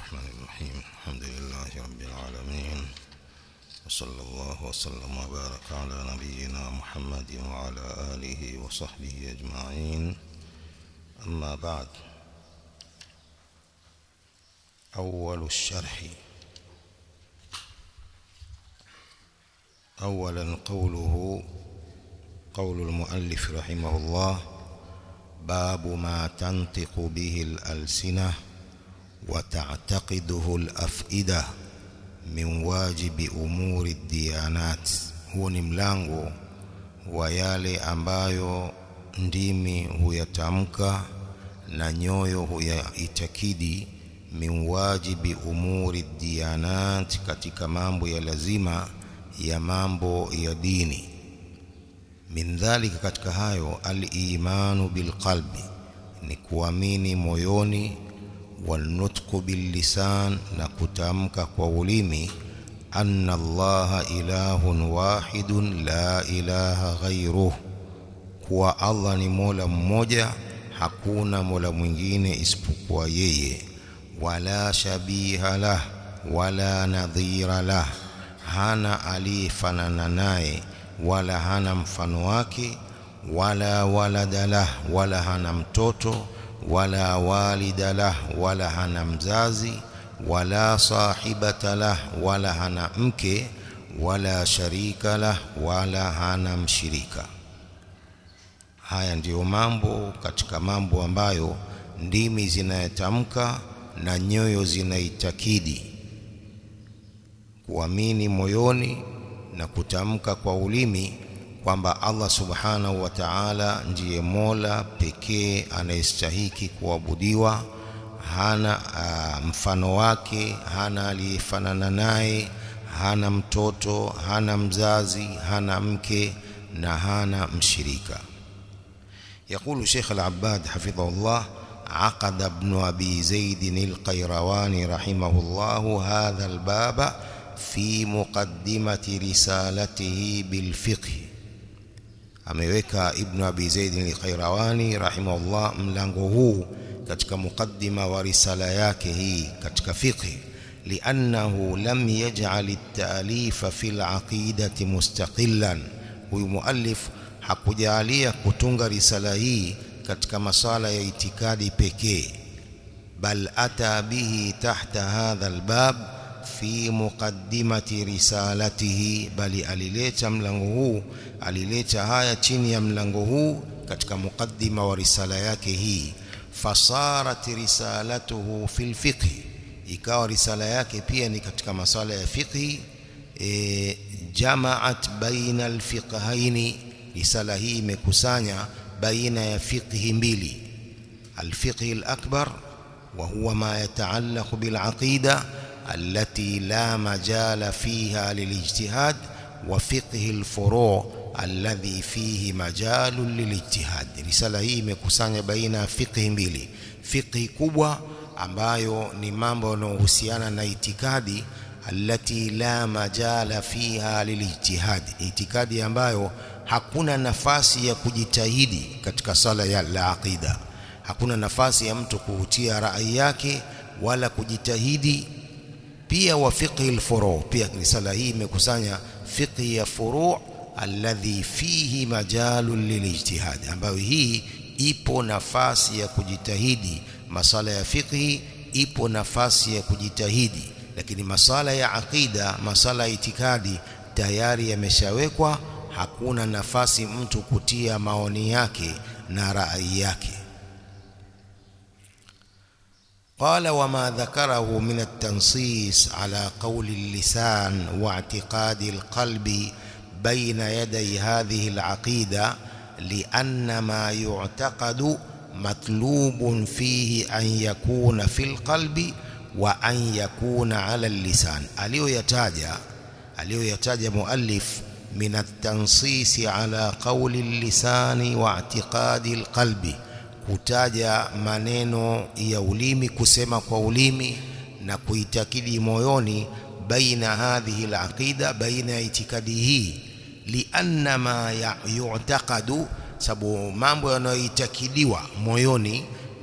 الرحمن الرحيم. الحمد لله رب العالمين، وصلى الله وسلم وبارك على نبينا محمد وعلى آله وصحبه أجمعين. أما بعد، أول الشرح. أولا قول المؤلف رحمه الله: باب ما تنطق به الألسنة وتعتقده الأفئدة من واجب أمور الديانات. Huu ni mlango wa yale ambayo ndimi huyatamka na nyoyo huyaitakidi, min wajibi umuri diyanat, katika mambo ya lazima ya mambo ya dini. Min dhalika, katika hayo, al-imanu bil qalbi, ni kuamini moyoni, wal nutqu bil lisan, na kutamka kwa ulimi, anna Allaha ilahun wahidun la ilaha ghayruh, kuwa Allah ni Mola mmoja, hakuna mola mwingine isipokuwa yeye, wala shabiha lah wala nadhira lah, hana aliyefanana naye wala hana mfano wake, wala walada lah, wala hana mtoto, wala walida lah, wala hana mzazi, wala sahibata lah, wala hana mke, wala sharika lah, wala hana mshirika. Haya ndiyo mambo katika mambo ambayo ndimi zinayatamka na nyoyo zinaitakidi. Kuamini moyoni na kutamka kwa ulimi kwamba Allah subhanahu wa ta'ala ndiye Mola pekee anayestahiki kuabudiwa, hana mfano wake, hana aliyefanana naye, hana mtoto, hana mzazi, hana mke na hana mshirika. يقول شيخ العباد حفظه الله: عقد ابن أبي زيد القيرواني رحمه الله هذا الباب في مقدمة رسالته بالفقه. ameweka Ibn Abi Zaid al-Qayrawani rahimahullah mlango huu katika mukaddima wa risala yake hii katika fiqh, li'annahu lam yaj'al at-ta'lif fi al-aqidati mustaqillan. Huyu muallif hakujalia kutunga risala hii katika masala ya itikadi pekee, bal ata bihi tahta hadha al-bab fi muqaddimati risalatihi, bali alileta mlango huu, alileta haya chini ya mlango huu katika mukaddima wa risala yake hii. Fasarat risalatuhu fil fiqh, ikawa risala yake pia ni katika masala ya fiqh. Jamaat baina alfiqhaini, risala hii imekusanya baina ya fiqh mbili: alfiqh alakbar wa huwa ma yataallaq bil aqida التي لا مجال فيها للاجتهاد، وفقه الفروع الذي فيه مجال للاجتهاد. risala hii imekusanya baina fiqh mbili: fiqh kubwa ambayo ni mambo yanayohusiana na itikadi, allati la majala fiha lilijtihad, itikadi ambayo hakuna nafasi ya kujitahidi katika sala ya aqida, hakuna nafasi ya mtu kuhutia rai yake wala kujitahidi. Pia wa fiqh al-furu', pia risala hii imekusanya fiqh ya furu' alladhi fihi majalun lilijtihad, ambayo hii ipo nafasi ya kujitahidi. Masala ya fiqh ipo nafasi ya kujitahidi, lakini masala ya aqida, masala ya itikadi tayari yameshawekwa, hakuna nafasi mtu kutia maoni yake na rai yake. قال: وما ذكره من التنصيص على قول اللسان واعتقاد القلب بين يدي هذه العقيدة، لأن ما يعتقد مطلوب فيه أن يكون في القلب وأن يكون على اللسان. aliyoyataja مؤلف من التنصيص على قول اللسان واعتقاد القلب، kutaja maneno ya ulimi, kusema kwa ulimi na kuitakidi moyoni, baina hadhihi al-aqida, baina itikadi hii, lianna ma yu'taqadu, sababu mambo yanayoitakidiwa moyoni,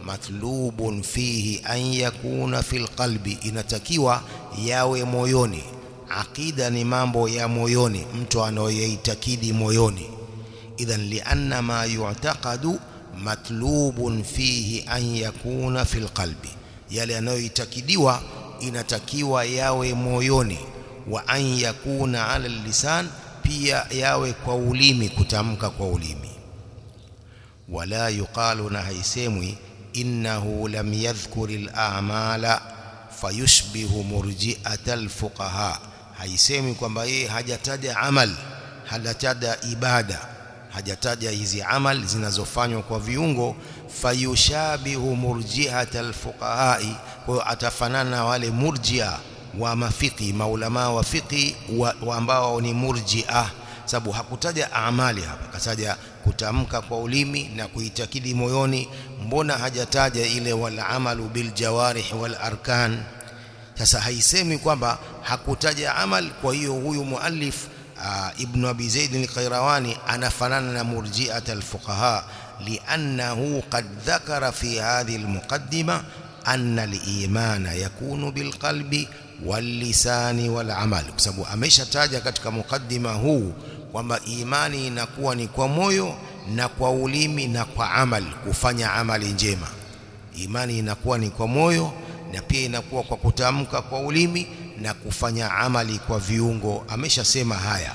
matlubun fihi an yakuna fil qalbi, inatakiwa yawe moyoni. Aqida ni mambo ya moyoni, mtu anayoitakidi moyoni. Idhan lianna ma yu'taqadu matlubun fihi an yakuna fil qalbi, yale yanayoitakidiwa inatakiwa yawe moyoni. Wa an yakuna ala lisan, pia yawe kwa ulimi, kutamka kwa ulimi. Wala yuqalu, na haisemwi, innahu lam yadhkuri al-a'mala fayushbihu murji'ata al-fuqaha. Haisemi kwamba yeye hajataja amal, hajataja ibada, hajataja hizi amal zinazofanywa kwa viungo, fayushabihu murji'ata al-fuqaha, kwa atafanana na wale murji'a wa mafiki, maulama wa fiqi wa ambao ni murji'a, sababu hakutaja amali hapa, kataja kutamka kwa ulimi na kuitakidi moyoni. Mbona hajataja ile wal amalu bil jawarih wal arkan? Sasa haisemi kwamba hakutaja amal, kwa hiyo huyu muallif Ibn Abi Zaid al-Qayrawani anafanana na murji'at al-fuqaha, li'annahu qad dhakara fi hadhihi al-muqaddima anna al-imana yakunu bil qalbi wal lisani wal amal, kwa sababu ameshataja katika mukaddima huu kwamba imani inakuwa ni kwa moyo na kwa ulimi na kwa amal, kufanya amali njema. Imani inakuwa ni kwa moyo na pia inakuwa kwa kutamka kwa ulimi na kufanya amali kwa viungo. Ameshasema haya.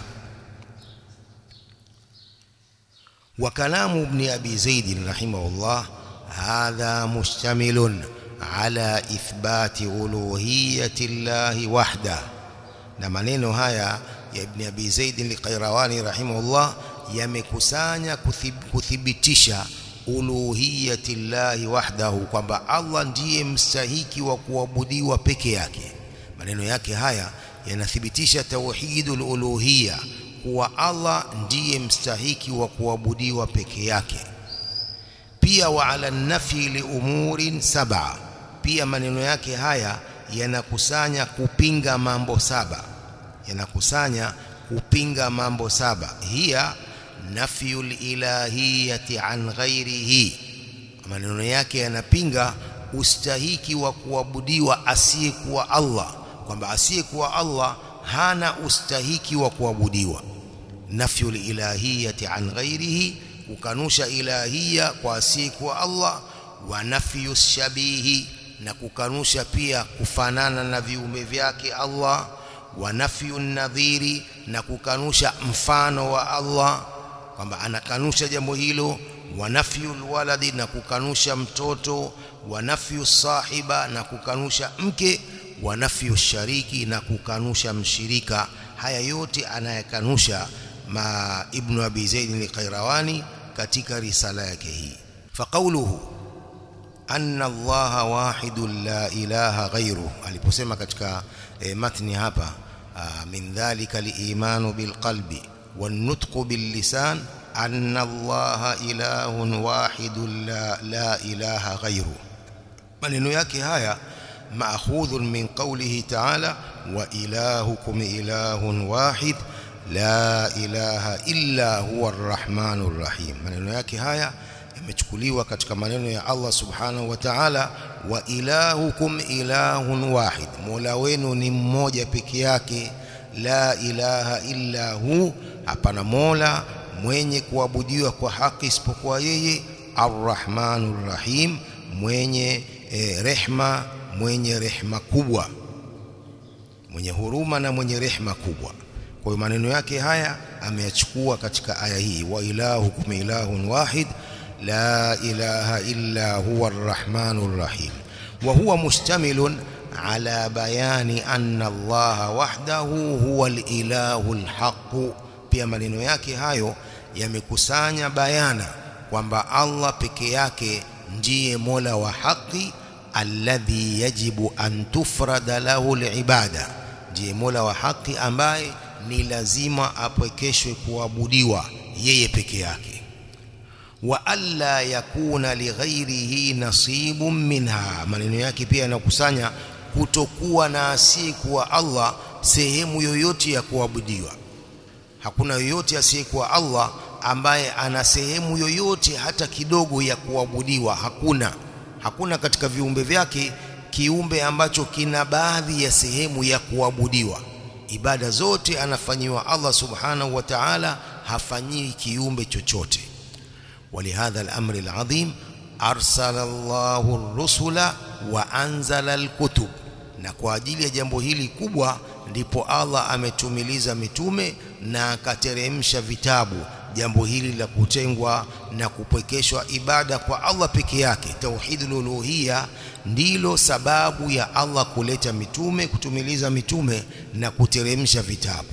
Wa kalamu Ibn Abi Zaid rahimahullah hadha mustamilun ala ithbati uluhiyyati llahi wahda, na maneno haya ya Ibn Abi Zaid al-Qayrawani rahimahullah yamekusanya kuthibitisha uluhiyyati llahi wahdahu, kwamba Allah ndiye mstahiki wa kuabudiwa peke yake. Maneno yake haya yanathibitisha tauhidul uluhiyya, kuwa Allah ndiye mstahiki wa kuabudiwa peke yake. Pia wa ala nafi li umurin sab'a, pia maneno yake haya yanakusanya kupinga mambo saba, yanakusanya kupinga mambo saba. Hiya nafyul ilahiyati an ghairihi, maneno yake yanapinga ustahiki wa kuabudiwa asiyekuwa Allah, kwamba asiyekuwa Allah hana ustahiki wa kuabudiwa. Nafyul ilahiyati an ghairihi, kukanusha ilahiyya kwa asiyekuwa Allah. Wa nafyu shabihi, na kukanusha pia kufanana na viumbe vyake Allah. Wa nafyu nadhiri, na kukanusha mfano wa Allah, kwamba anakanusha jambo hilo. Wa nafyu alwaladi, na kukanusha mtoto. Wa nafyu sahiba, na kukanusha mke. Wa nafyu shariki, na kukanusha mshirika. Haya yote anayakanusha Ibn Abi Zaid al-Qayrawani katika risala yake hii. Faqawluhu anna Allaha wahidun la ilaha ghayruhu, aliposema katika matni hapa, min dhalika al-imanu bil qalbi wan nutqu bil lisan anna Allaha ilahun wahidun la ilaha ghayruhu. Maneno yake haya maakhudhun min qawlihi ta'ala wa ilahukum ilahun wahid la ilaha illa huwa arrahmanur rahim. Maneno yake haya yamechukuliwa katika maneno ya Allah subhanahu wa ta'ala, wa ilahukum ilahun wahid, mola wenu ni mmoja peke yake. La ilaha illa hu, hapana mola mwenye kuabudiwa kwa haki isipokuwa yeye. Arrahmanur rahim, mwenye rehma, mwenye rehma kubwa, mwenye huruma na mwenye rehma kubwa. Kwa hiyo maneno yake haya ameyachukua katika aya hii, wa ilahukum ilahun wahid la ilaha illa huwa arrahmanur rahim. Wa huwa mustamilun ala bayani anna Allaha wahdahu huwa al-ilahu al-haq. Pia maneno yake hayo yamekusanya bayana kwamba Allah peke yake ndiye mola wa haki, alladhi yajibu an tufrada lahu al-ibada, ndiye mola wa haki ambaye ni lazima apwekeshwe kuabudiwa yeye peke yake. Wa alla yakuna li ghairihi nasibun minha, maneno yake pia yanakusanya kutokuwa na asiyekuwa Allah sehemu yoyote ya kuabudiwa. Hakuna yoyote asiyekuwa Allah ambaye ana sehemu yoyote hata kidogo ya kuabudiwa, hakuna katika viumbe vyake kiumbe ambacho kina baadhi ya sehemu ya kuabudiwa. Ibada zote anafanyiwa Allah subhanahu wa ta'ala, hafanyiwi kiumbe chochote. ولهذا الأمر العظيم أرسل الله الرسل وأنزل الكتب. Na kwa ajili ya jambo hili kubwa ndipo Allah ametumiliza mitume na akateremsha vitabu. Jambo hili la kutengwa na kupwekeshwa ibada kwa Allah peke yake, tauhidul uluhiyya, ndilo sababu ya Allah kuleta mitume, kutumiliza mitume na kuteremsha vitabu.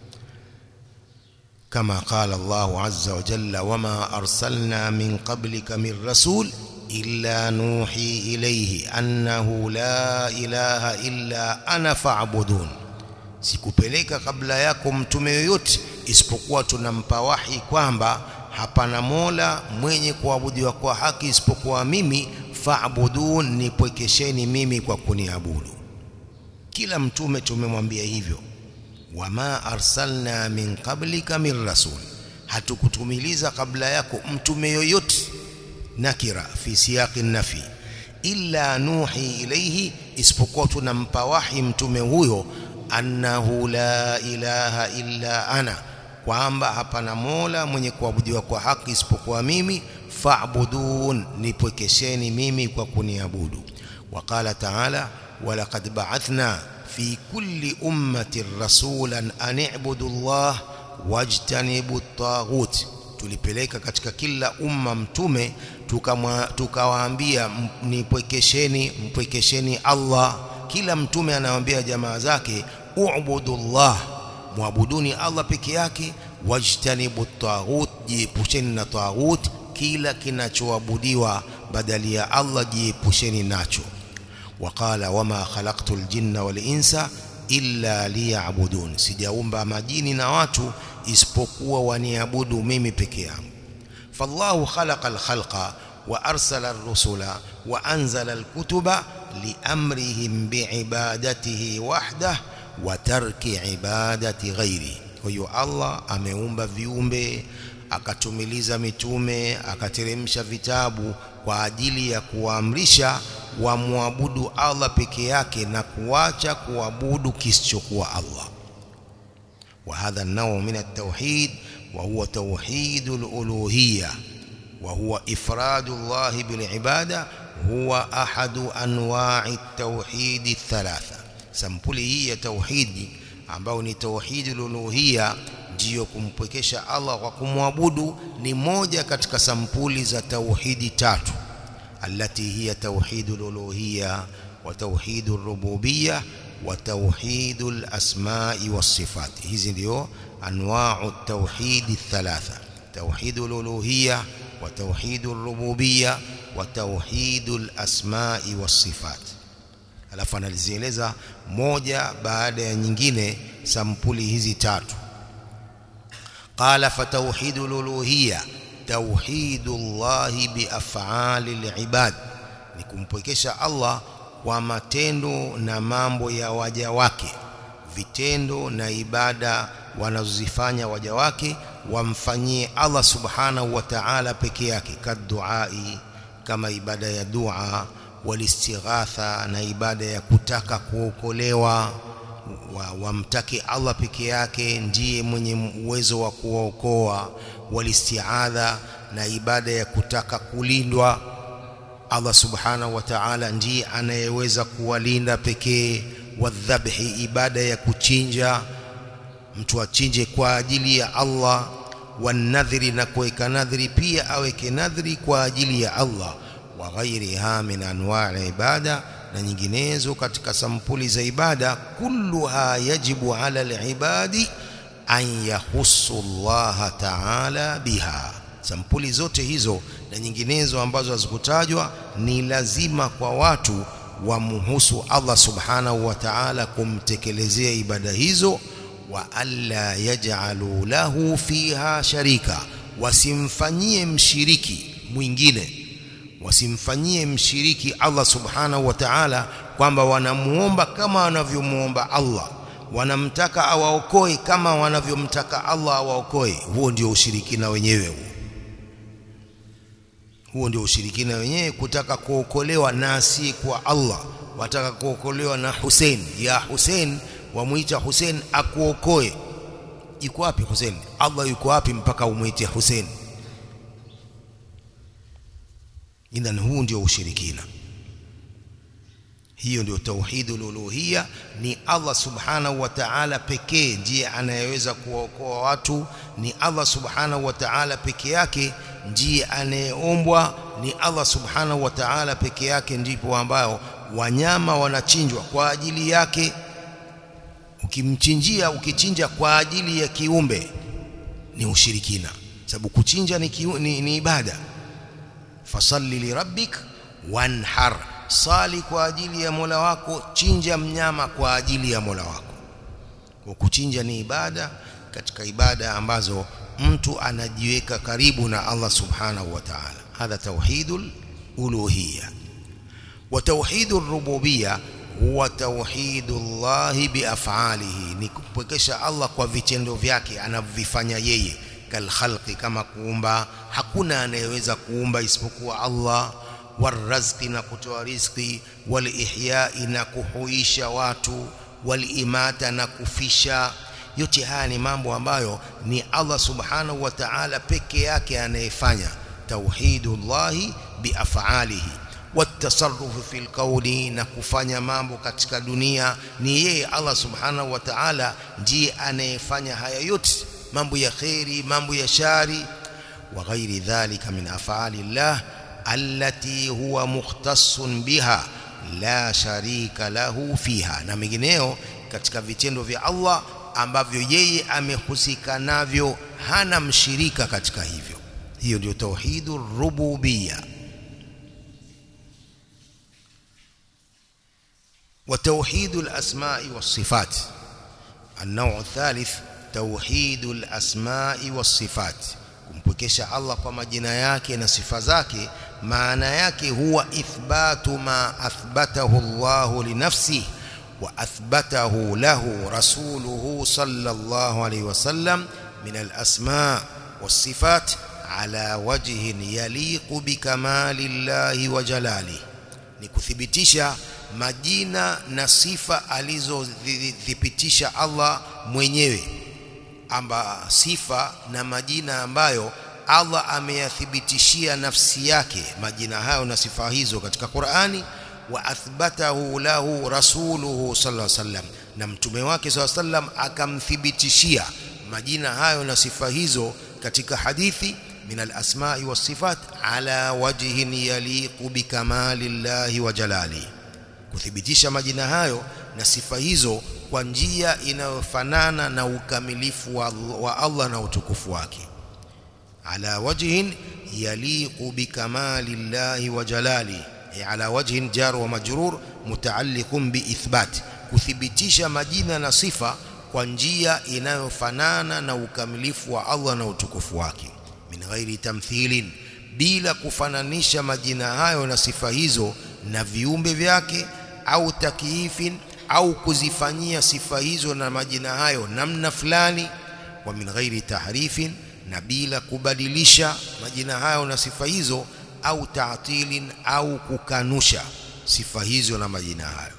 Kama qala Allah azza wa jalla, wama arsalna min qablika min rasul illa nuhi ilayhi annahu la ilaha illa ana fa'budun. Sikupeleka kabla yako mtume yoyote isipokuwa tunampa wahi kwamba hapana mola mwenye kuabudiwa kwa haki isipokuwa mimi, fa'budun, nipwekesheni mimi kwa kuniabudu. Kila mtume tumemwambia hivyo, wama arsalna min qablika min rasul, hatukutumiliza kabla yako mtume yoyote, nakira fi siyaqi nafi, illa nuhi ilayhi, isipokuwa tunampa wahi mtume huyo annahu la ilaha illa ana, kwamba hapana mola mwenye kuabudiwa kwa haki isipokuwa mimi, fa'budun, nipwekesheni mimi kwa kuniabudu. Waqala ta'ala, walaqad ba'athna fi kulli ummatin rasulan an i'budu Allah wajtanibu at-taghut. Tulipeleka katika kila umma mtume tukawaambia mpwekesheni Allah. Kila mtume anawaambia jamaa zake, u'budullah, muabuduni Allah peke yake, wajtanibu at-taghut, jiepusheni na taghut, kila kinachoabudiwa badali ya Allah jiepusheni nacho. Waqala, wama khalaqtul jinna wal insa illa liya'budun, sijaumba majini na watu isipokuwa waniabudu mimi peke yangu. Fallahu khalaqa al-khalqa wa arsala ar-rusula wa anzala al-kutuba liamrihim biibadatihi wahdah wa tarki ibadati ghairi. Kwa hiyo Allah ameumba viumbe, akatumiliza mitume, akateremsha vitabu kwa ajili ya kuamrisha wamwabudu Allah peke yake na kuacha kuabudu kisichokuwa Allah. وهذا النوع من التوحيد وهو توحيد الألوهية وهو إفراد الله بالعبادة هو أحد أنواع التوحيد الثلاثة. sampuli hii ya tauhidi ambao ni tauhidul uluhiyya, ndio kumpwekesha Allah kwa kumwabudu, ni moja katika sampuli za tauhidi tatu, allati hiya tauhidul uluhiyya wa tauhidur rububiyya wa tauhidul asma'i was sifat. Hizi ndio anwa'u tauhidi thalatha, tauhidul uluhiyya wa tauhidur rububiyya wa tauhidul asma'i was sifat. Alafu analizieleza moja baada ya nyingine sampuli hizi tatu. Qala fa tauhidul uluhiyya tauhidullahi bi af'alil ibad, ni kumpwekesha Allah kwa matendo na mambo ya waja wake, vitendo na ibada wanazozifanya waja wake wamfanyie Allah subhanahu wa ta'ala peke yake, kaduai, kama ibada ya dua, walistighatha, na ibada ya kutaka kuokolewa, wamtake Allah peke yake, ndiye mwenye uwezo wa kuokoa, walistiadha, na ibada ya kutaka kulindwa, Allah subhanahu wa ta'ala ndiye anayeweza kuwalinda pekee, wadhabhi, ibada ya kuchinja, mtu achinje kwa ajili ya Allah, wanadhiri, na kuweka nadhiri pia aweke nadhiri kwa ajili ya Allah, wa ghairiha min anwa'i ibada, na nyinginezo katika sampuli za ibada. Kulluha yajibu ala al-ibadi an yahussu Allah ta'ala biha, sampuli zote hizo na nyinginezo ambazo hazikutajwa ni lazima kwa watu wamhusu Allah subhanahu wa ta'ala kumtekelezea ibada hizo, wa alla yaj'alu lahu fiha sharika, wasimfanyie mshiriki mwingine, wasimfanyie mshiriki Allah subhanahu wa ta'ala, kwamba wanamuomba kama wanavyomuomba Allah, wanamtaka awaokoe kama wanavyomtaka Allah awaokoe. Huo ndio ushirikina wenyewe huo. Huo ndio ushirikina wenyewe, kutaka kuokolewa na si kwa Allah. Wataka kuokolewa na Hussein, ya Hussein, wamuita Hussein akuokoe. Yuko wapi Hussein? Allah yuko wapi mpaka umuite Hussein? Idhan huu ndio ushirikina. Hiyo ndio tauhidul uluhiyya. Ni Allah subhanahu wa ta'ala pekee ndiye anayeweza kuokoa watu. Ni Allah subhanahu wa ta'ala pekee yake ndiye anayeombwa. Ni Allah subhanahu wa ta'ala pekee yake ndipo ambao wanyama wanachinjwa kwa ajili yake. Ukichinja kwa ajili ya kiumbe ni ushirikina, sababu kuchinja ni ibada. Fasalli li rabbik wanhar, sali kwa ajili ya Mola wako, chinja mnyama kwa ajili ya Mola wako. Kwa kuchinja ni ibada katika ibada ambazo mtu anajiweka karibu na Allah subhanahu wa ta'ala. Hadha tauhidul uluhiyya. Wa tauhidur rububiyya huwa tauhidullahi biaf'alihi, ni kupwekesha Allah kwa vitendo vyake anavyofanya yeye. Kal khalqi, kama kuumba, hakuna anayeweza kuumba isipokuwa Allah. Warazqi, na kutoa riziki. Wal ihya'i, na kuhuisha watu. Wal imata, na kufisha. Yote haya ni mambo ambayo ni Allah subhanahu wa ta'ala peke yake anayefanya. Tauhidullahi biaf'alihi. Watasarrufu fil qawli, na kufanya mambo katika dunia ni yeye Allah subhanahu wa ta'ala ndiye anayefanya haya yote, mambo ya khairi, mambo ya shari. Wa ghairi dhalika min af'alillah allati huwa mukhtassun biha la sharika lahu fiha, na mengineo katika vitendo vya Allah ambavyo yeye amehusika navyo, hana mshirika katika hivyo. Hiyo ndio tauhidur rububiyya. وتوحيد الأسماء والصفات. النوع الثالث توحيد الأسماء والصفات، kumpwekesha Allah kwa majina yake na sifa zake. Maana yake huwa ithbatu ma athbatahu Allah li nafsihi wa athbatahu lahu rasuluhu sallallahu alayhi wasallam min al-asma' was-sifat ala wajhin yaliqu bi kamalillahi wa jalalihi, ni kuthibitisha majina na sifa alizothibitisha Allah mwenyewe, amba sifa na majina ambayo Allah ameyathibitishia nafsi yake, majina hayo na sifa hizo katika Qur'ani. Wa athbatahu lahu rasuluhu sallallahu alaihi wasallam, na mtume wake sallallahu alaihi wasallam akamthibitishia majina hayo na sifa hizo katika hadithi. Min al-asma'i was-sifat ala wajhin yaliqu bi kamalillahi wa jalalihi, kuthibitisha majina hayo na sifa hizo kwa njia inayofanana na ukamilifu wa Allah na utukufu wake. Ala wajhin yaliqu bi kamalillahi wa jalalihi, ala wajhin jar wa majrur mutaalliqun bi ithbat, kuthibitisha majina na sifa kwa njia inayofanana na ukamilifu wa Allah na utukufu wake. Min ghairi tamthilin, bila kufananisha majina hayo na sifa hizo na viumbe vyake, au takyifin, au kuzifanyia sifa hizo na majina hayo namna fulani. Wa min ghairi tahrifin, na bila kubadilisha majina hayo na sifa hizo, au ta'tilin, au kukanusha sifa hizo na majina hayo.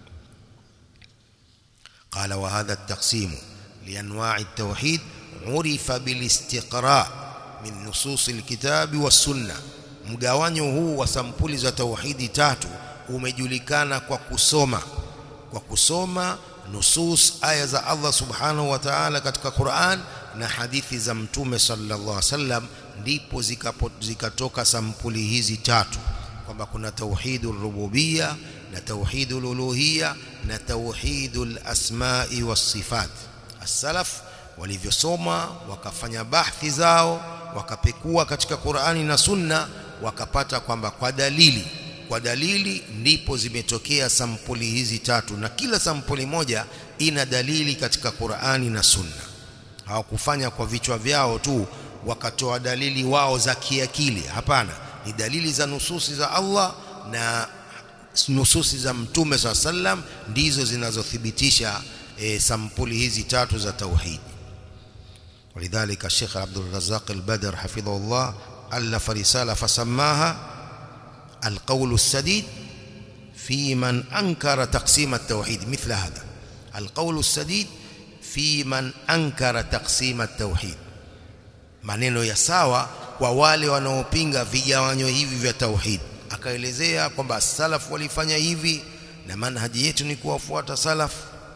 Qala wa hadha at-taqsim li anwa'i at-tauhid urifa bil istiqra' min nusus al-kitabi was-sunnah. Mgawanyo huu wa sampuli za tauhidi tatu umejulikana kwa kusoma nusus, aya za Allah subhanahu wa ta'ala katika Qur'an na hadithi za mtume sallallahu alaihi wasallam, ndipo zikatoka sampuli hizi tatu, kwamba kuna tauhidul rububiyya na tauhidul uluhiyya na tauhidul asma'i was sifat. As-salaf walivyosoma, wakafanya bahthi zao, wakapekua katika Qur'ani na Sunna, wakapata kwamba kwa dalili ndipo zimetokea sampuli hizi tatu, na kila sampuli moja ina dalili katika Qur'ani na Sunna. Hawakufanya kwa vichwa vyao tu wakatoa dalili wao za kiakili, hapana, ni dalili za nususi za Allah na nususi za mtume sallam ndizo zinazothibitisha sampuli hizi tatu za tauhid. Walidhalika Sheikh Abdul Razzaq al-Badr hafidhahullah ألف رسالة فسماها القول السديد في من أنكر تقسيم التوحيد. مثل هذا القول السديد في من أنكر تقسيم التوحيد, maneno ya sawa kwa wale wanaopinga vigawanyo hivi vya tauhid. Akaelezea kwamba salaf walifanya hivi na manhaji yetu ni kuwafuata salaf.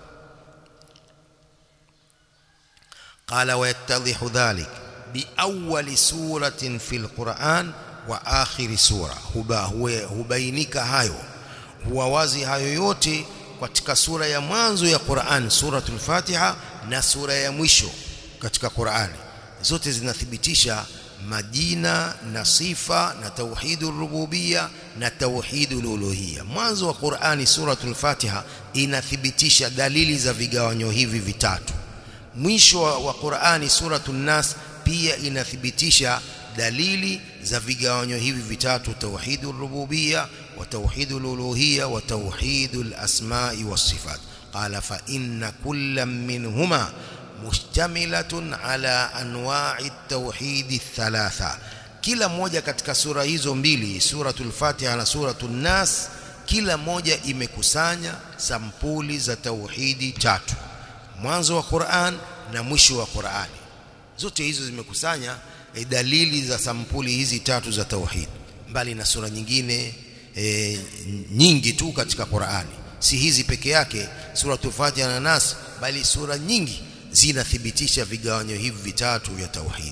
Qala wa yattadhihu dhalik bi awwali suratin fil Qur'an wa akhir sura. Hubainika hayo, huwa wazi hayo yote katika sura ya mwanzo ya Qur'an, suratul Fatiha, na sura ya mwisho katika Qur'ani. Zote zinathibitisha majina na sifa na tauhidul rububiyya na tauhidul uluhiyya. Mwanzo wa Qur'ani suratul Fatiha inathibitisha dalili za vigawanyo hivi vitatu. Mwisho wa Qur'ani suratul Nas pia inathibitisha dalili za vigawanyo hivi vitatu: tauhidul rububiyya wa tauhidul uluhiyya wa tauhidul asma'i was sifat. Qala fa inna kullam minhuma mushtamilatun ala anwa'i at-tauhid thalatha. Kila moja katika sura hizo mbili, suratul Fatiha na suratul Nas, kila moja imekusanya sampuli za tauhidi tatu: mwanzo wa Qur'an na mwisho wa Qur'ani. Zote hizo zimekusanya dalili za sampuli hizi tatu za tauhid, mbali na sura nyingine nyingi tu katika Qur'ani. Si hizi peke yake suratul Fatiha na Nas, bali sura nyingi zinathibitisha vigawanyo hivi vitatu vya tauhid.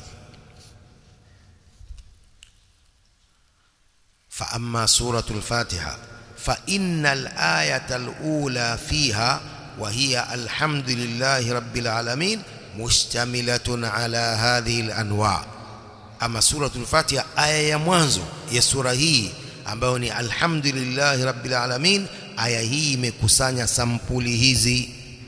Fa amma suratul Fatiha fa innal ayata al-ula fiha wa hiya alhamdulillahi rabbil alamin mushtamilatun ala hadhihi al-anwa'. Ama suratul Fatiha, aya ya mwanzo ya sura hii ambayo ni alhamdulillahi rabbil alamin, aya hii imekusanya sampuli hizi.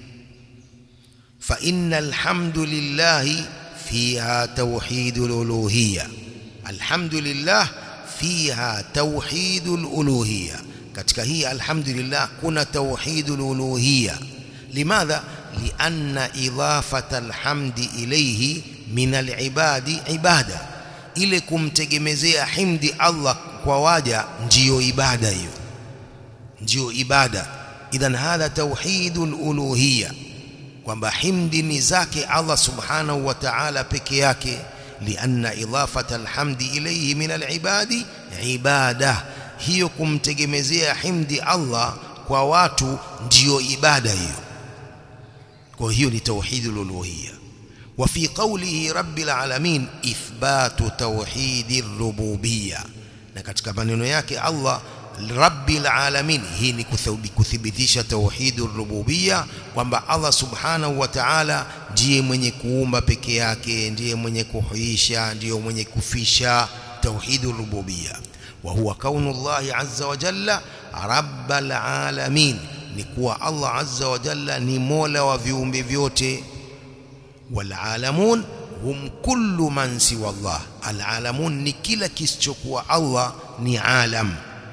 Fa innal hamdulillahi fiha tauhidul uluhiyya. Alhamdulillah fiha tauhidul uluhiyya. Katika hii alhamdulillah kuna tauhidul uluhiyya. Limadha? Lianna idafata alhamdi ilayhi min alibadi ibada. Ile kumtegemezea himdi Allah kwa waja ndiyo ibada, hiyo ndiyo ibada. Idhan hadha tauhidul uluhiyya, kwamba himdi ni zake Allah subhanahu wa ta'ala peke yake. Lianna idafata alhamdi ilayhi min alibadi ibada, hiyo kumtegemezea himdi Allah kwa watu ndiyo ibada hiyo. Kwa hiyo ni tauhidul uluhiyya. Wa fi qawlihi rabbil alamin ithbatu tauhidir rububiyya, na katika maneno yake Allah rabbil alamin, hii ni kuthibitisha tauhidur rububiyya, kwamba Allah subhanahu wa ta'ala ndiye mwenye kuumba peke yake, ndiye mwenye kuhuisha, ndiye mwenye kufisha. Tauhidur rububiyya wa huwa kaunullahi azza wa jalla rabbal alamin, ni kuwa Allah azza wa jalla ni mola wa viumbe vyote. Wal alamun hum kullu man siwa Allah, al alamun ni kila kisichokuwa Allah ni alam.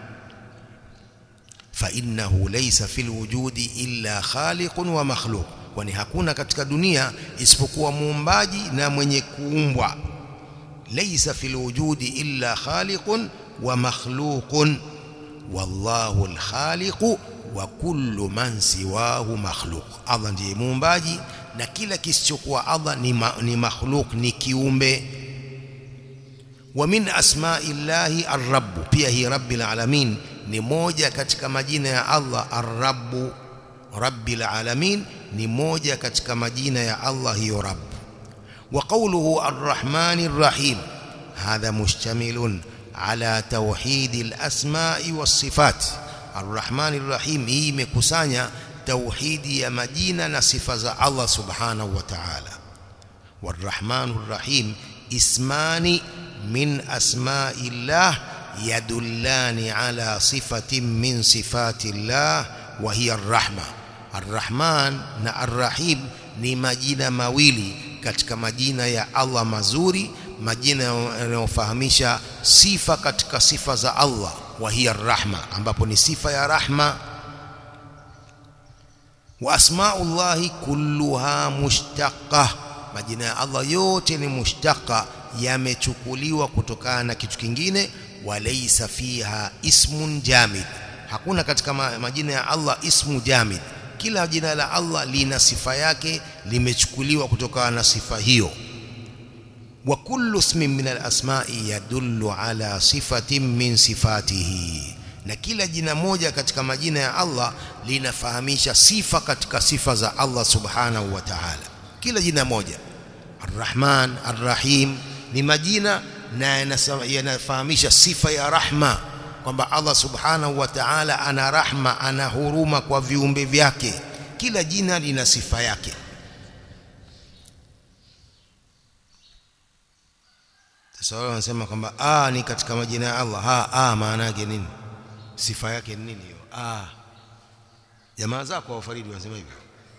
Fa innahu laysa fil wujudi illa khaliqun wa makhluq, kwani hakuna katika dunia isipokuwa muumbaji na mwenye kuumbwa. Laysa fil wujudi illa khaliqun wa makhluqun wallahu al khaliqu wa kullu man siwahu makhluq. Allah ndiye muumbaji na kila kisichokuwa Allah ni makhluq, ni kiumbe. Wa min asma'illahi ar-rabb, pia hii rabbil alamin ni moja katika majina ya Allah. Ar-rabb, rabbil alamin ni moja katika majina ya Allah hiyo rabb. Wa qawluhu ar-rahmanir rahim hadha mustamilun ala tauhidil asma'i was sifat. Ar-rahmanir rahim hii imekusanya tauhidi ya majina na sifa za Allah subhanahu wa ta'ala. War-rahmanur rahim ismani min asma'illah yadullani ala sifatin min sifatillah wa hiya ar-rahma. Ar-rahman na ar-rahim ni majina mawili katika majina ya Allah mazuri, majina yanayofahamisha sifa katika sifa za Allah. Wa hiya ar-rahma, ambapo ni sifa ya rahma. Wa asma'ullahi kulluha mushtaqqa, majina ya Allah yote ni mushtaqqa yamechukuliwa kutokana na kitu kingine. Walaysa fiha ismun jamid, hakuna katika majina ya Allah ismu jamid. Kila jina la Allah lina sifa yake, limechukuliwa kutokana na sifa hiyo. Wa kullu ismin min al-asma'i yadullu ala sifatin min sifatihi, na kila jina moja katika majina ya Allah linafahamisha sifa katika sifa za Allah subhanahu wa ta'ala. Kila jina moja, Ar-Rahman, Ar-Rahim, ni majina na yanafahamisha sifa ya rahma, kwamba Allah subhanahu wa ta'ala ana rahma, ana huruma kwa viumbe vyake. Kila jina lina sifa yake. Sasa wao wanasema kwamba ni katika majina ya Allah. Maana yake nini? Sifa yake ni nini hiyo? Jamaa zako wafaridi wanasema hivyo.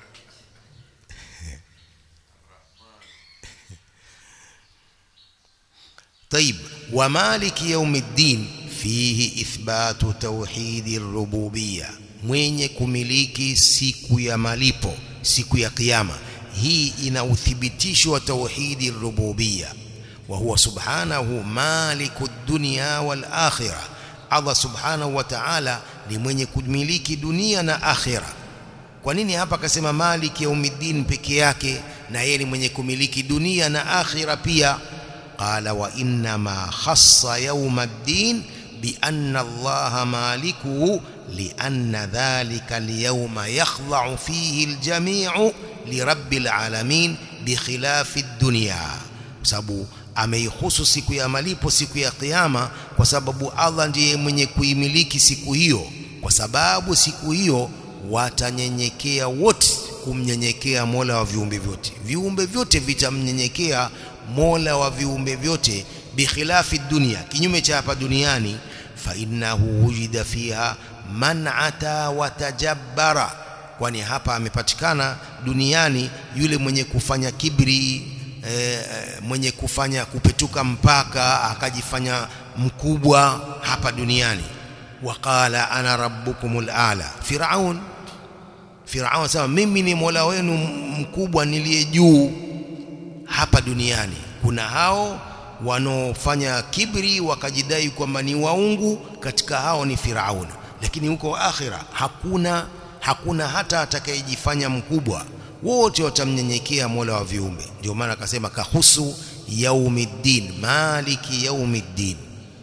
طيب. ومالك يوم الدين فيه إثبات توحيد الربوبية, mwenye kumiliki siku ya malipo, siku ya kiyama, hii ina uthibitisho wa tauhidi rububiyya. Wa huwa subhanahu malikud dunya wal akhirah, Allah subhanahu wa ta'ala ni mwenye kumiliki dunia na akhira. Kwa nini hapa akasema maliki yaumiddin peke yake, na yeye ni mwenye kumiliki dunia na akhira pia? Qala wa inna ma khassa yawmaddin bi anna Allah malikuhu li anna dhalika al-yawma yakhda'u fihi al-jami'u li rabbil alamin bi khilafi ad-dunya. Sababu ameihusu siku ya malipo, siku ya kiyama, kwa sababu Allah ndiye mwenye kuimiliki siku hiyo, kwa sababu siku hiyo watanyenyekea wote kumnyenyekea Mola wa viumbe vyote. Viumbe vyote vitamnyenyekea Mola wa viumbe vyote, bikhilafi dunia, kinyume cha hapa duniani. Fa innahu wujida fiha man ata wa tajabbara, kwani hapa amepatikana duniani yule mwenye kufanya kibri, mwenye kufanya kupetuka mpaka akajifanya mkubwa hapa duniani. Waqala ana rabbukumul a'la. Firaun sema mimi ni Mola wenu mkubwa niliye juu. Hapa duniani kuna hao wanaofanya kibri wakajidai kwamba ni waungu, katika hao ni Firaun. Lakini huko akhira hakuna hata atakayejifanya mkubwa, wote watamnyenyekea Mola wa viumbe. Ndio maana akasema kahusu yaumiddin, maliki yaumiddin.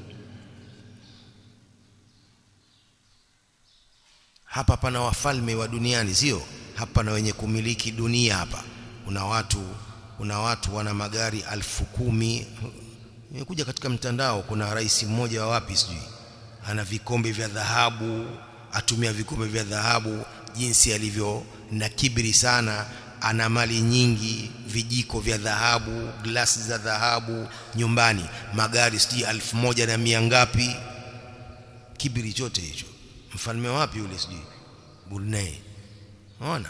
Hapa pana wafalme wa duniani, sio hapa na wenye kumiliki dunia. Hapa kuna watu wana magari 10,000. Nimekuja katika mtandao, kuna rais mmoja wa wapi sijui, ana vikombe vya dhahabu, atumia vikombe vya dhahabu, jinsi alivyo na kibri sana. Ana mali nyingi, vijiko vya dhahabu, glasi za dhahabu nyumbani, magari sijui 1,100 ngapi. Kibri chote hicho. Mfalme wapi yule sijui? Brunei. Unaona?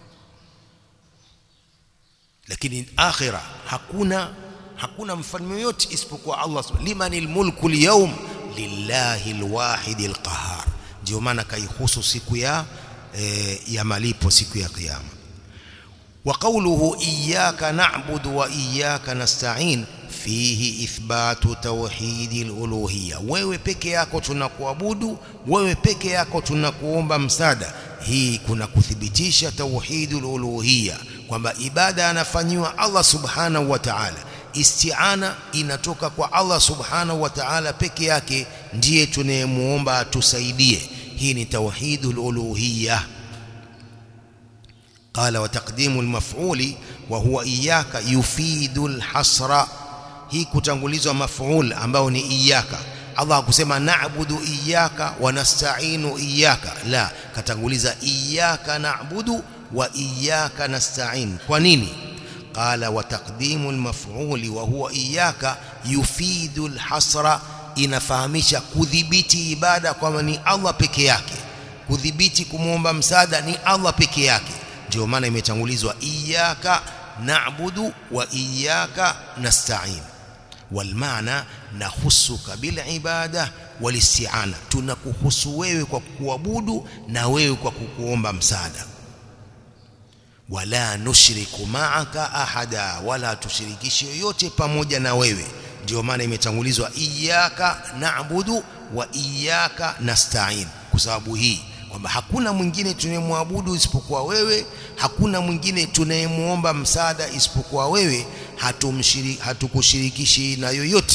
Lakini akhira hakuna mfalme yote isipokuwa Allah. Limanil mulku al-yawm lillahi al-wahid al-qahhar. Ndio maana kaihusu siku ya malipo, siku ya kiyama. Wa qawluhu iyyaka na'budu wa iyyaka nasta'in fihi ithbatu tauhidil uluhiyya, wewe peke yako tunakuabudu, wewe peke yako tunakuomba msaada. Hii kuna kuthibitisha tauhidul uluhiyya, kwamba ibada anafanywa Allah subhanahu wa ta'ala. Isti'ana inatoka kwa Allah subhanahu wa ta'ala peke yake, ndiye tunayemuomba atusaidie. Hii ni tauhidul uluhiyya. Qala wa taqdimul maf'uli wa huwa iyyaka yufidul hasra. Hii kutangulizwa maf'ul ambao ni iyyaka. Allah hakusema na'budu iyyaka wa nasta'inu iyyaka, la, katanguliza iyyaka na'budu wa iyyaka nasta'in. Kwa nini? Qala wa taqdimul maf'uli wa huwa iyyaka yufidul hasra, inafahamisha kudhibiti ibada kwamba ni Allah peke yake, kudhibiti kumuomba msaada ni Allah peke yake. Ndio maana imetangulizwa iyyaka na'budu wa iyyaka nasta'in. Wal maana nahusuka bil ibada wal isti'ana, tunakuhusu wewe kwa kuabudu na wewe kwa kukuomba msaada. wala nushriku ma'aka ahada, wala tushirikishi yoyote pamoja na wewe. Ndio maana imetangulizwa iyyaka na'budu wa iyyaka nasta'in, kwa sababu hii kwamba hakuna mwingine tunayemwabudu isipokuwa wewe, hakuna mwingine tunayemuomba msaada isipokuwa wewe, hatukushirikishi na yoyote.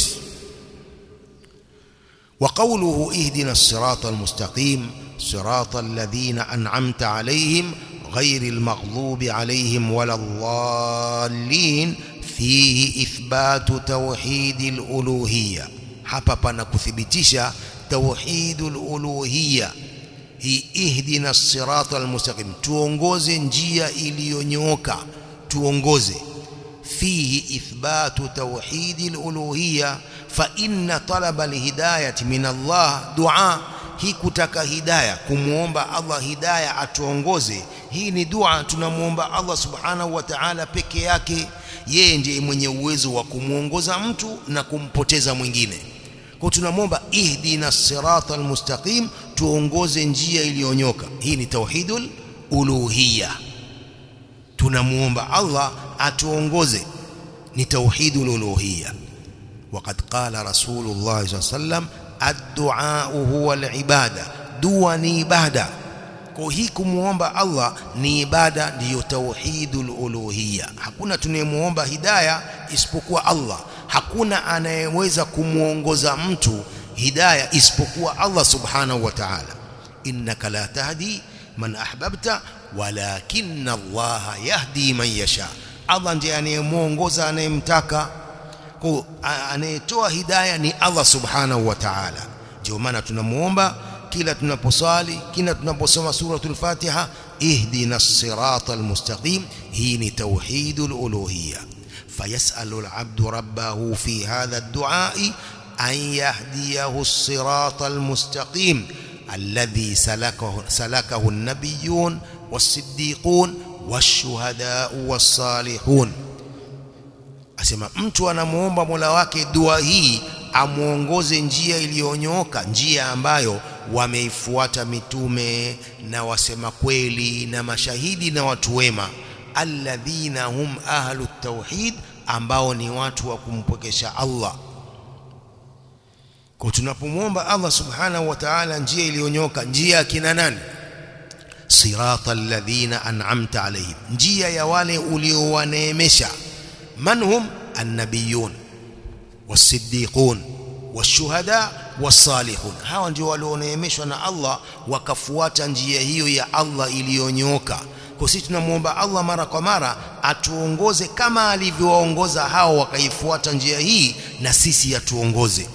Wa qawluhu ihdina as-sirata al-mustaqim sirata alladhina an'amta alayhim ghayril maghdubi alayhim waladdallin fihi ithbatu tauhidil uluhiyya. Hapa pana kuthibitisha tauhidul uluhiyya. Hii ihdina as-sirata al-mustaqim, tuongoze njia iliyonyooka, tuongoze. Fihi ithbatu tauhidil uluhiyya, fa inna talaba al-hidayati min Allah dua. Hii kutaka hidayah, kumuomba Allah hidayah atuongoze, hii ni dua. Tunamuomba Allah subhanahu wa ta'ala peke yake. Yeye ndiye mwenye uwezo wa kumuongoza mtu na kumpoteza mwingine. Kwa tunamuomba ihdina as-sirata al-mustaqim, tuongoze njia iliyonyoka. Hii ni tauhidul uluhiyya. Tunamuomba Allah atuongoze, ni tauhidul uluhiyya. Waqad qala Rasulullah sallallahu alayhi wasallam ad-du'a huwa al-ibada, dua ni ibada. Kwa hii kumuomba Allah ni ibada, ndiyo tauhidul uluhiyya. Hakuna tunayemuomba hidayah isipokuwa Allah. Hakuna anayeweza kumuongoza mtu hidayah isipokuwa Allah subhanahu wa ta'ala. Innaka la tahdi man ahbabta walakinna Allah yahdi man yasha. Allah ndiye anayemuongoza anayemtaka. Kwa anayetoa hidayah ni Allah subhanahu wa ta'ala. Ndio maana tunamuomba kila tunaposali, kila tunaposoma suratul Fatiha, ihdina as-sirata al-mustaqim. Hii ni tauhidul uluhiyya. Fayasalu al-'abdu rabbahu fi hadha ad-du'a an yahdiyahu as-sirata al-mustaqim alladhi salakahu an-nabiyyun was-siddiqun wash-shuhada'u was-salihun. Asema mtu anamuomba Mola wake dua hii amuongoze njia iliyonyooka, njia ambayo wameifuata mitume na wasema kweli na mashahidi na watu wema. Alladhina hum ahlut tauhid, ambao ni watu wa kumpokesha Allah. Kwa tunapomwomba Allah subhanahu wa ta'ala njia iliyonyooka, njia kina nani? Sirata alladhina an'amta alayhim, njia ya wale uliowaneemesha. Man hum? An-nabiyyun was-siddiqun wash-shuhada was-salihun. Hawa ndio walioneemeshwa na Allah wakafuata njia hiyo ya Allah iliyonyooka. Kwa sisi tunamuomba Allah mara kwa mara atuongoze kama alivyowaongoza hao wakaifuata njia hii, na sisi atuongoze.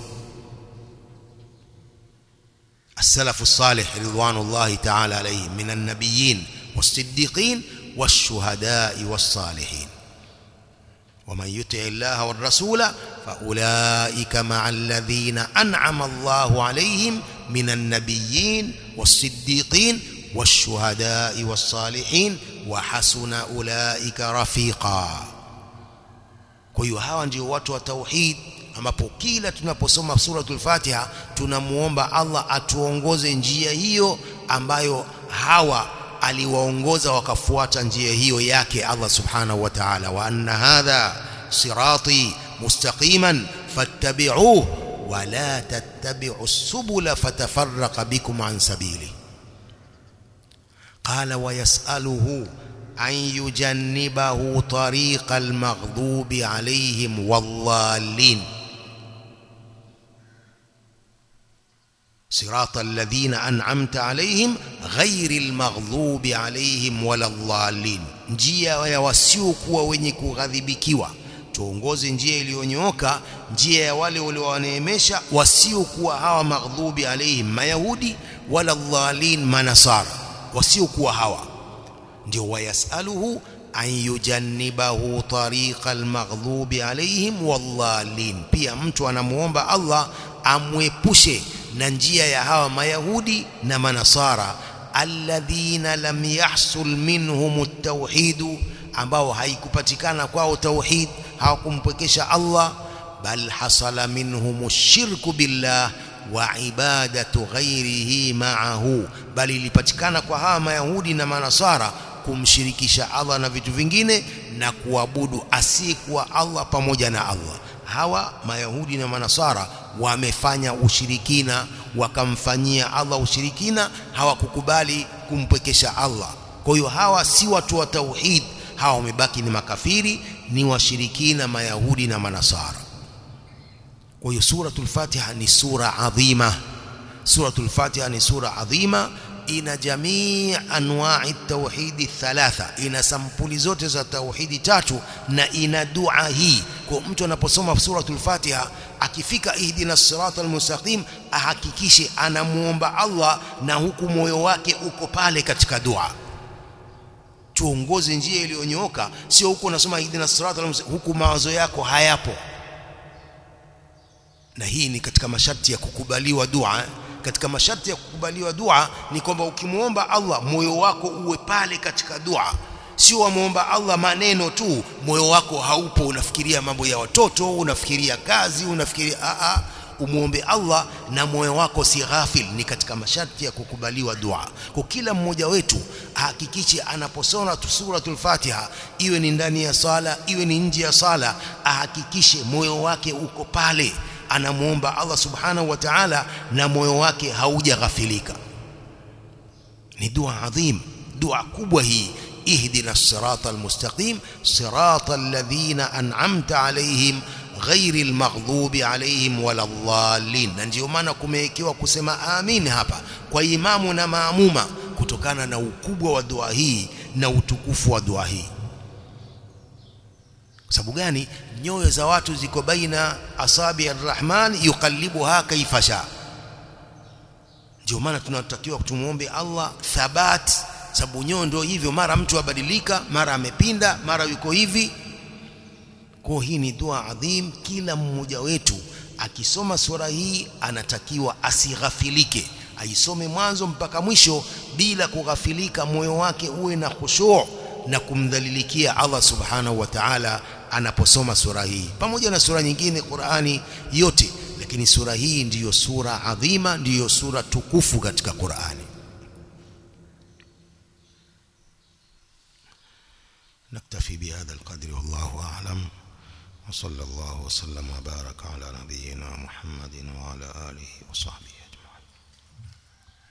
As-salafu salih ridwanullahi ta'ala alayhim minan nabiyyin was-siddiqin wash-shuhada'i was-salihin. ومن يطع الله والرسول فأولئك مع الذين أنعم الله عليهم من النبيين والصديقين والشهداء والصالحين وحسن أولئك رفيقا. Kwa hiyo hawa ndio watu wa tauhid, ambapo kila tunaposoma suratul Fatiha tunamuomba Allah atuongoze njia hiyo ambayo hawa aliwaongoza wakafuata njia hiyo yake Allah subhanahu wa ta'ala. Wa anna hadha sirati mustaqiman fattabi'uhu wa la tattabi'u as-subula fatafarraqa bikum an sabili. Qala wa yas'aluhu an yujannibahu tariqal maghdubi alayhim wallallin. صراط الذين أنعمت عليهم غير المغضوب عليهم ولا الضالين, njia ya wasiokuwa wenye kughadhibikiwa. Tuongoze njia iliyonyooka, njia ya wale waliowaneemesha, wasiokuwa hawa maghdubi alaihim mayahudi, wala dhalin manasara, wasiokuwa hawa. Ndio wayasaluhu an yujannibahu tariqal maghdubi alaihim waldhalin. Pia mtu anamuomba Allah amwepushe na njia ya hawa mayahudi na manasara, alladhina lam yahsul minhum at-tauhid, ambao haikupatikana kwao tauhid, hawakumpekesha Allah, bal hasala minhum ash-shirku billah wa ibadatu ghairihi ma'ahu, bali ilipatikana kwa hawa mayahudi na manasara kumshirikisha Allah na vitu vingine na kuabudu asiyekuwa Allah pamoja na Allah. Hawa Mayahudi na Manasara wamefanya ushirikina, wakamfanyia Allah ushirikina, hawakukubali kumpwekesha Allah. Kwa hiyo hawa si watu wa tauhid, hawa wamebaki ni makafiri, ni washirikina Mayahudi na Manasara. Kwa hiyo suratul Fatiha ni sura adhima. Suratul Fatiha ni sura adhima, ina jamii anwa'i tauhidi thalatha, ina sampuli zote za tauhidi tatu, na ina dua hii. Kwa mtu anaposoma suratul Fatiha akifika ihdinas siratal mustaqim, ahakikishe anamuomba Allah na huku moyo wake uko pale katika dua. Tuongoze njia iliyonyooka, sio huko unasoma ihdinas siratal mustaqim huku mawazo yako hayapo. Na hii ni katika masharti ya kukubaliwa dua. Katika masharti ya kukubaliwa dua ni kwamba ukimuomba Allah moyo wako uwe pale katika dua, sio wamuomba Allah maneno tu, moyo wako haupo, unafikiria mambo ya watoto, unafikiria kazi, unafikiria umuombe Allah na moyo wako si ghafil. Ni katika masharti ya kukubaliwa dua. Kwa kila mmoja wetu ahakikishe anaposoma suratul Fatiha, iwe ni ndani ya sala, iwe ni nje ya sala, ahakikishe moyo wake uko pale, anamuomba Allah subhanahu wa ta'ala na moyo wake haujaghafilika. Ni dua adhim, dua kubwa hii. ihdinas siratal mustaqim siratal ladhina an'amta alayhim ghairil maghdubi alayhim waladdallin. Na ndio maana kumewekewa kusema amin hapa kwa imamu na maamuma, kutokana na ukubwa wa dua hii na utukufu wa dua hii. Sababu gani? Nyoyo za watu ziko baina asabi arrahman yuqallibuha kaifa sha. Ndio maana tunatakiwa tumuombe Allah thabat, sababu nyoyo ndio hivyo, mara mtu abadilika, mara amepinda, mara yuko hivi. Kwa hii ni dua adhim. Kila mmoja wetu akisoma sura hii anatakiwa asighafilike, aisome mwanzo mpaka mwisho bila kughafilika, moyo wake uwe na khushu' na kumdhalilikia Allah subhanahu wa ta'ala anaposoma sura hii, pamoja na sura nyingine Qur'ani yote, lakini sura hii ndiyo sura adhima, ndiyo sura tukufu katika Qur'ani. نكتفي بهذا القدر والله أعلم، وصلى الله وسلم وبارك على نبينا محمد وعلى آله وصحبه.